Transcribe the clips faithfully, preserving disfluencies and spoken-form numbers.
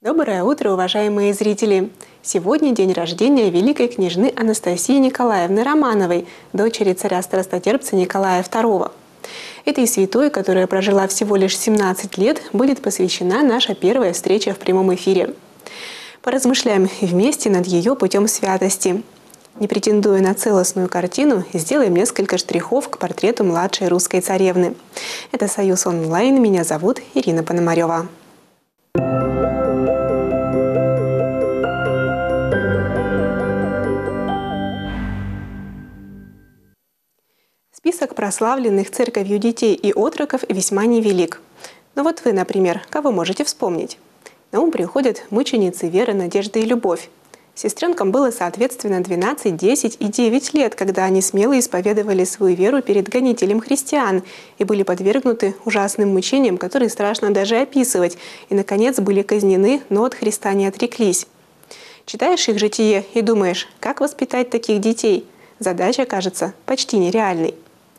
Доброе утро, уважаемые зрители! Сегодня день рождения великой княжны Анастасии Николаевны Романовой, дочери царя-страстотерпца Николая второго. Этой святой, которая прожила всего лишь семнадцать лет, будет посвящена наша первая встреча в прямом эфире. Поразмышляем вместе над ее путем святости. Не претендуя на целостную картину, сделаем несколько штрихов к портрету младшей русской царевны. Это «Союз онлайн». Меня зовут Ирина Пономарева. Список прославленных церковью детей и отроков весьма невелик. Но вот вы, например, кого можете вспомнить? На ум приходят мученицы Вера, Надежда и Любовь. Сестренкам было, соответственно, двенадцать, десять и девять лет, когда они смело исповедовали свою веру перед гонителем христиан и были подвергнуты ужасным мучениям, которые страшно даже описывать, и, наконец, были казнены, но от Христа не отреклись. Читаешь их житие и думаешь, как воспитать таких детей? Задача кажется почти нереальной.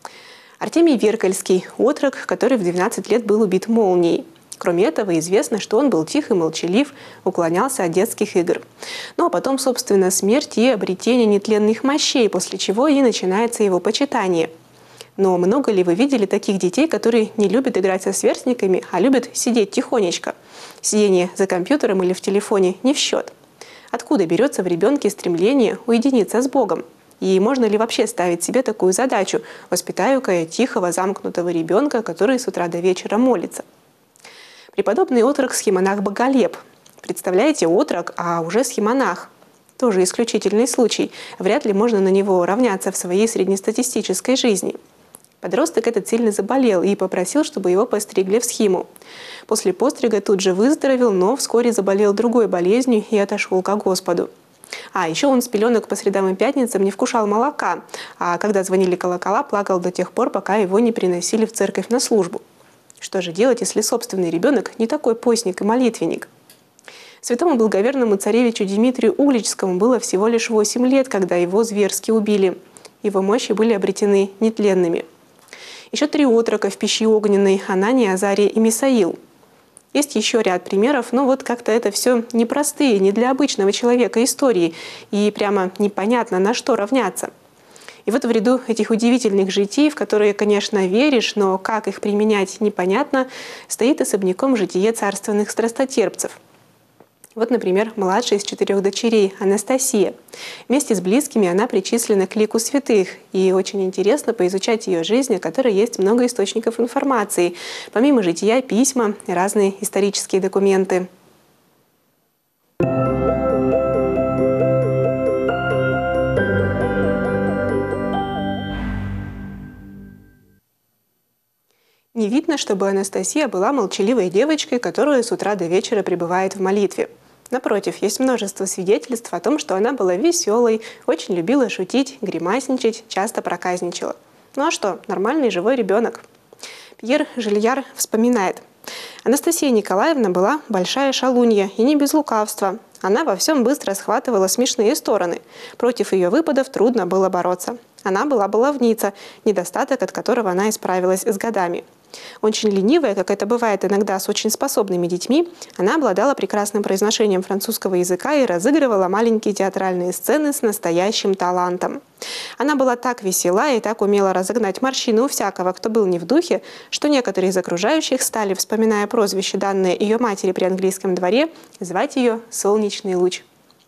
Артемий Веркальский – отрок, который в двенадцать лет был убит молнией. Кроме этого, известно, что он был тих и молчалив, уклонялся от детских игр. Ну а потом, собственно, смерть и обретение нетленных мощей, после чего и начинается его почитание. Но много ли вы видели таких детей, которые не любят играть со сверстниками, а любят сидеть тихонечко? Сидение за компьютером или в телефоне не в счет. Откуда берется в ребенке стремление уединиться с Богом? И можно ли вообще ставить себе такую задачу – воспитаю-ка я тихого, замкнутого ребенка, который с утра до вечера молится? Преподобный отрок схимонах Боголеп. Представляете, отрок, а уже схимонах. Тоже исключительный случай. Вряд ли можно на него равняться в своей среднестатистической жизни. Подросток этот сильно заболел и попросил, чтобы его постригли в схиму. После пострига тут же выздоровел, но вскоре заболел другой болезнью и отошел ко Господу. А еще он с пеленок по средам и пятницам не вкушал молока, а когда звонили колокола, плакал до тех пор, пока его не приносили в церковь на службу. Что же делать, если собственный ребенок не такой постник и молитвенник? Святому благоверному царевичу Дмитрию Угличскому было всего лишь восемь лет, когда его зверски убили. Его мощи были обретены нетленными. Еще три отрока в пещи огненной – Анания, Азария и Мисаил. Есть еще ряд примеров, но вот как-то это все непростые, не для обычного человека истории, и прямо непонятно, на что равняться. И вот в ряду этих удивительных житий, в которые, конечно, веришь, но как их применять непонятно, стоит особняком житие царственных страстотерпцев. Вот, например, младшая из четырех дочерей Анастасия. Вместе с близкими она причислена к лику святых. И очень интересно поизучать ее жизнь, о которой есть много источников информации. Помимо жития, письма и разные исторические документы. Не видно, чтобы Анастасия была молчаливой девочкой, которая с утра до вечера пребывает в молитве. Напротив, есть множество свидетельств о том, что она была веселой, очень любила шутить, гримасничать, часто проказничала. Ну а что, нормальный живой ребенок. Пьер Жильяр вспоминает. Анастасия Николаевна была большая шалунья, и не без лукавства. Она во всем быстро схватывала смешные стороны. Против ее выпадов трудно было бороться. Она была баловница, недостаток от которого она исправилась с годами. Очень ленивая, как это бывает иногда с очень способными детьми, она обладала прекрасным произношением французского языка и разыгрывала маленькие театральные сцены с настоящим талантом. Она была так весела и так умела разогнать морщины у всякого, кто был не в духе, что некоторые из окружающих стали, вспоминая прозвище, данное ее матери при английском дворе, звать ее «Солнечный луч».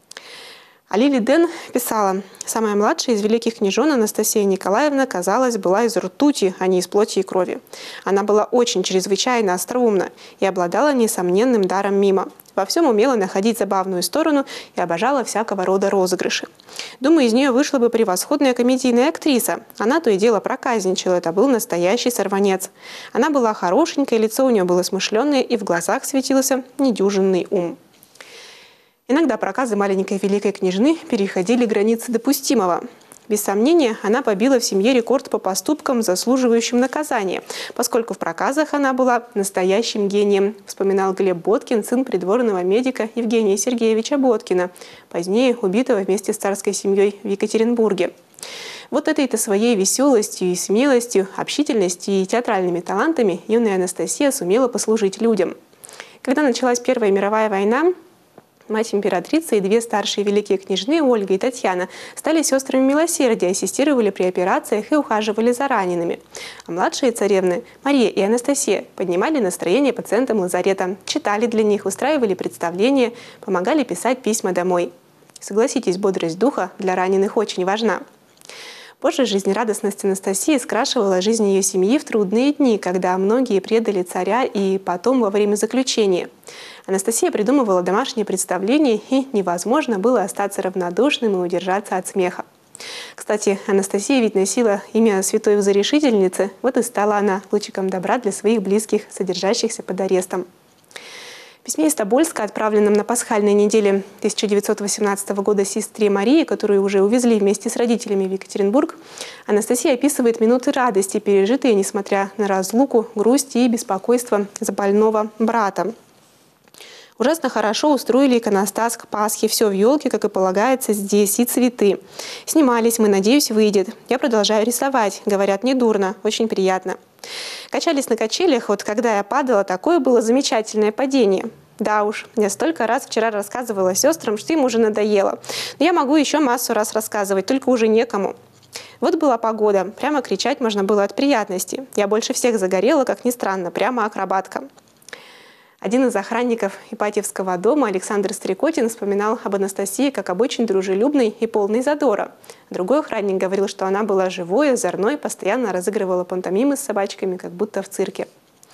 А Лили Ден писала, самая младшая из великих княжон Анастасия Николаевна, казалось, была из ртути, а не из плоти и крови. Она была очень чрезвычайно остроумна и обладала несомненным даром мима. Во всем умела находить забавную сторону и обожала всякого рода розыгрыши. Думаю, из нее вышла бы превосходная комедийная актриса. Она то и дело проказничала, это был настоящий сорванец. Она была хорошенькая, лицо у нее было смышленное, и в глазах светился недюжинный ум. Иногда проказы маленькой великой княжны переходили границы допустимого. Без сомнения, она побила в семье рекорд по поступкам, заслуживающим наказания, поскольку в проказах она была настоящим гением, вспоминал Глеб Боткин, сын придворного медика Евгения Сергеевича Боткина, позднее убитого вместе с царской семьей в Екатеринбурге. Вот этой-то своей веселостью и смелостью, общительностью и театральными талантами юная Анастасия сумела послужить людям. Когда началась Первая мировая война, Мать императрицы и две старшие великие княжны, Ольга и Татьяна, стали сестрами милосердия, ассистировали при операциях и ухаживали за ранеными. А младшие царевны, Мария и Анастасия, поднимали настроение пациентам лазарета, читали для них, устраивали представления, помогали писать письма домой. Согласитесь, бодрость духа для раненых очень важна. Позже жизнерадостность Анастасии скрашивала жизнь ее семьи в трудные дни, когда многие предали царя и потом во время заключения. Анастасия придумывала домашние представления, и невозможно было остаться равнодушным и удержаться от смеха. Кстати, Анастасия ведь носила имя святой Узорешительницы, вот и стала она лучиком добра для своих близких, содержащихся под арестом. В письме из Тобольска, отправленном на пасхальной неделе тысяча девятьсот восемнадцатого года сестре Марии, которую уже увезли вместе с родителями в Екатеринбург, Анастасия описывает минуты радости, пережитые, несмотря на разлуку, грусть и беспокойство за больного брата. Ужасно хорошо устроили иконостас к Пасхе. Все в елке, как и полагается, здесь, и цветы. Снимались мы, надеюсь, выйдет. Я продолжаю рисовать. Говорят, недурно, очень приятно. Качались на качелях, вот когда я падала, такое было замечательное падение. Да уж, я столько раз вчера рассказывала сестрам, что им уже надоело. Но я могу еще массу раз рассказывать, только уже некому. Вот была погода. Прямо кричать можно было от приятности. Я больше всех загорела, как ни странно, прямо акробатка. Один из охранников Ипатьевского дома, Александр Стрекотин, вспоминал об Анастасии как об очень дружелюбной и полной задора. Другой охранник говорил, что она была живой, озорной, постоянно разыгрывала пантомимы с собачками, как будто в цирке.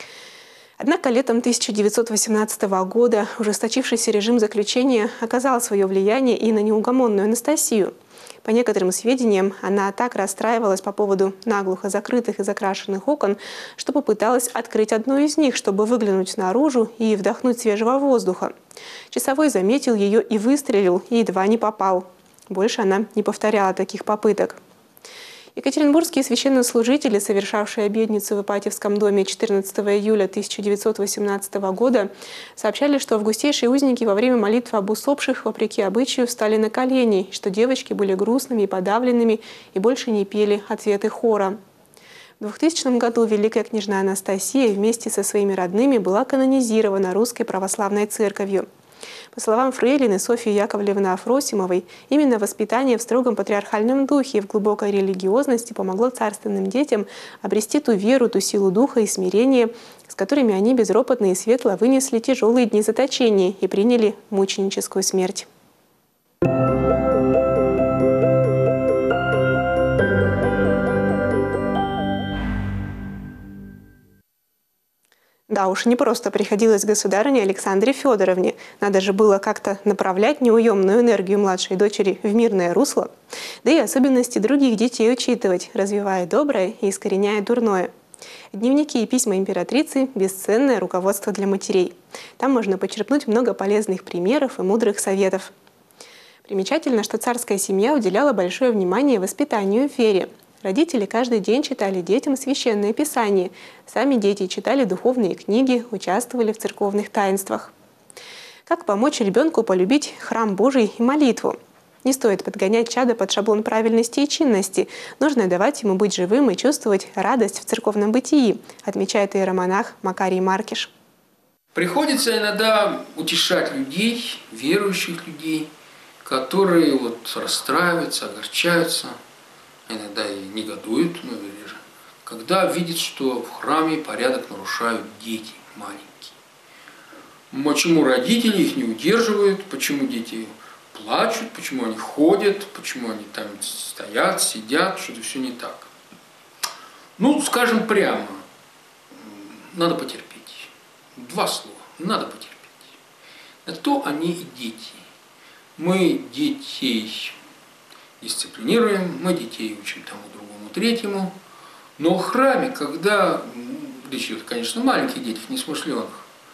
Однако летом тысяча девятьсот восемнадцатого года ужесточившийся режим заключения оказал свое влияние и на неугомонную Анастасию. По некоторым сведениям, она так расстраивалась по поводу наглухо закрытых и закрашенных окон, что попыталась открыть одно из них, чтобы выглянуть наружу и вдохнуть свежего воздуха. Часовой заметил ее и выстрелил, и едва не попал. Больше она не повторяла таких попыток. Екатеринбургские священнослужители, совершавшие обедницу в Ипатьевском доме четырнадцатого июля тысяча девятьсот восемнадцатого года, сообщали, что августейшие узники во время молитвы об усопших, вопреки обычаю, встали на колени, что девочки были грустными и подавленными и больше не пели ответы хора. В двухтысячном году великая княжна Анастасия вместе со своими родными была канонизирована Русской православной церковью. По словам фрейлины Софьи Яковлевны Афросимовой, именно воспитание в строгом патриархальном духе и в глубокой религиозности помогло царственным детям обрести ту веру, ту силу духа и смирение, с которыми они безропотно и светло вынесли тяжелые дни заточения и приняли мученическую смерть. Да уж, не просто приходилось государыне Александре Федоровне. Надо же было как-то направлять неуемную энергию младшей дочери в мирное русло, да и особенности других детей учитывать, развивая доброе и искореняя дурное. Дневники и письма императрицы – бесценное руководство для матерей. Там можно почерпнуть много полезных примеров и мудрых советов. Примечательно, что царская семья уделяла большое внимание воспитанию в вере. Родители каждый день читали детям священное писание. Сами дети читали духовные книги, участвовали в церковных таинствах. Как помочь ребенку полюбить храм Божий и молитву? Не стоит подгонять чадо под шаблон правильности и чинности. Нужно давать ему быть живым и чувствовать радость в церковном бытии, отмечает иеромонах Макарий Маркиш. Приходится иногда утешать людей, верующих людей, которые вот расстраиваются, огорчаются, иногда и негодуют, ну, реже, когда видят, что в храме порядок нарушают дети маленькие. Почему родители их не удерживают, почему дети плачут, почему они ходят, почему они там стоят, сидят, что-то все не так. Ну, скажем прямо, надо потерпеть. Два слова. Надо потерпеть. На то они и дети. Мы детей дисциплинируем, мы детей учим тому, другому, третьему. Но в храме, когда, речь идет, конечно, маленьких детей, несмышленых,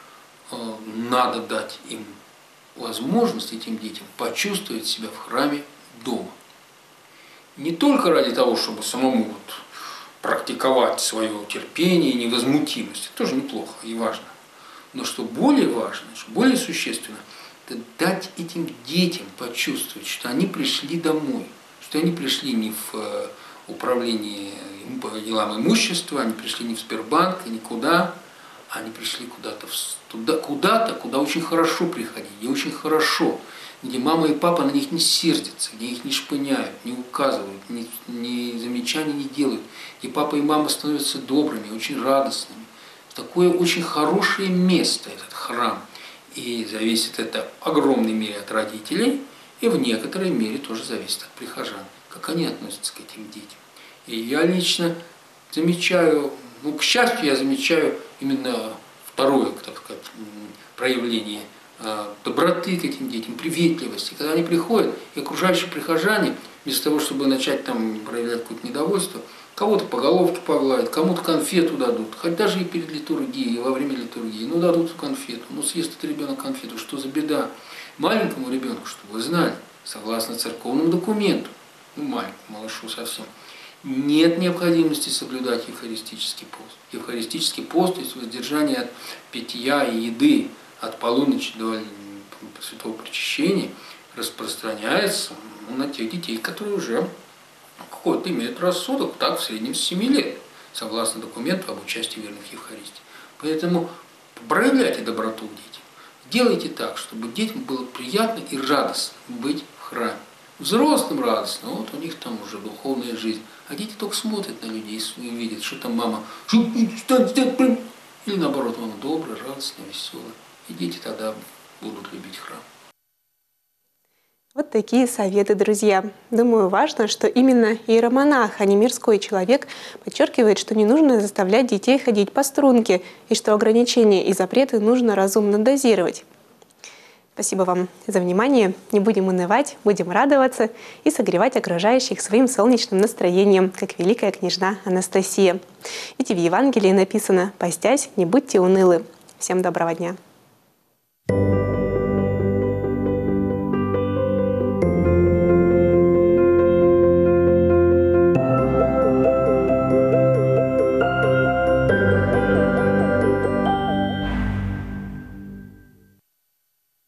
надо дать им возможность, этим детям, почувствовать себя в храме дома. Не только ради того, чтобы самому вот практиковать свое терпение и невозмутимость, это тоже неплохо и важно. Но что более важно, что более существенно, это дать этим детям почувствовать, что они пришли домой, что они пришли не в управление по делам имущества, они пришли не в Сбербанк, никуда, они пришли куда-то, туда, куда-то, куда очень хорошо приходить, где очень хорошо, где мама и папа на них не сердятся, где их не шпыняют, не указывают, ни, ни замечаний не делают, где папа и мама становятся добрыми, очень радостными. Такое очень хорошее место, этот храм. И зависит это в огромной мере от родителей, и в некоторой мере тоже зависит от прихожан, как они относятся к этим детям. И я лично замечаю, ну, к счастью, я замечаю именно второе, так сказать, проявление доброты к этим детям, приветливости. Когда они приходят, и окружающие прихожане, вместо того, чтобы начать там проявлять какое-то недовольство, кого-то по головке погладят, кому-то конфету дадут, хоть даже и перед литургией, и во время литургии, ну дадут конфету, ну съест этот ребенок конфету, что за беда? Маленькому ребенку, чтобы вы знали, согласно церковному документу, ну маленькому малышу совсем, нет необходимости соблюдать евхаристический пост. Евхаристический пост, то есть воздержание от питья и еды от полуночи до святого причащения, распространяется ну, на тех детей, которые уже какой-то имеют рассудок, так в среднем с семи лет, согласно документу об участии верных в Евхаристии. Поэтому проявляйте доброту к детям. Делайте так, чтобы детям было приятно и радостно быть в храме. Взрослым радостно, вот у них там уже духовная жизнь. А дети только смотрят на людей и видят, что там мама, или наоборот, мама добрая, радостная, веселая. И дети тогда будут любить храм. Вот такие советы, друзья. Думаю, важно, что именно иеромонах, а не мирской человек, подчеркивает, что не нужно заставлять детей ходить по струнке, и что ограничения и запреты нужно разумно дозировать. Спасибо вам за внимание. Не будем унывать, будем радоваться и согревать окружающих своим солнечным настроением, как великая княжна Анастасия. Ведь и в Евангелии написано: «Постясь, не будьте унылы». Всем доброго дня!